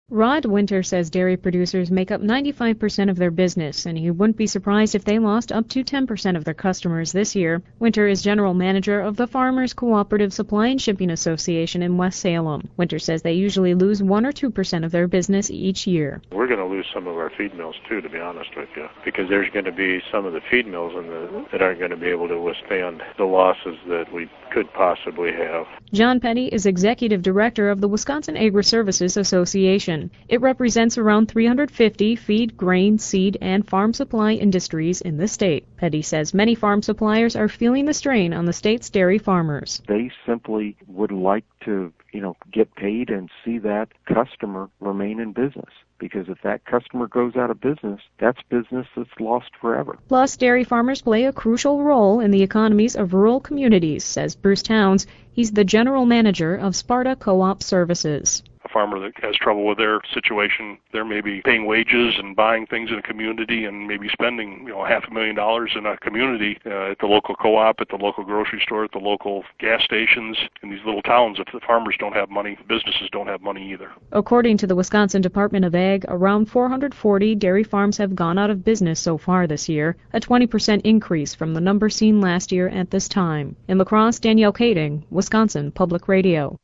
Rod Winter says dairy producers make up 95% of their business, and he wouldn't be surprised if they lost up to 10% of their customers this year. Winter is general manager of the Farmers Cooperative Supply and Shipping Association in West Salem. Winter says they usually lose 1 or 2% of their business each year. We're going to lose some of our feed mills too, to be honest with you, because there's going to be some of the feed mills that aren't going to be able to withstand the losses that we could possibly have. John Petty is executive director of the Wisconsin Agri-Services Association. It represents around 350 feed, grain, seed, and farm supply industries in the state. Petty says many farm suppliers are feeling the strain on the state's dairy farmers. They simply would like to, get paid and see that customer remain in business. Because if that customer goes out of business, that's business that's lost forever. Plus, dairy farmers play a crucial role in the economies of rural communities, says Bruce Towns. He's the general manager of Sparta Co-op Services. A farmer that has trouble with their situation, they're maybe paying wages and buying things in a community and maybe spending $500,000 in a community at the local co-op, at the local grocery store, at the local gas stations. In these little towns, if the farmers don't have money, businesses don't have money either. According to the Wisconsin Department of Ag, around 440 dairy farms have gone out of business so far this year, a 20% increase from the number seen last year at this time. In La Crosse, Danielle Kading, Wisconsin Public Radio.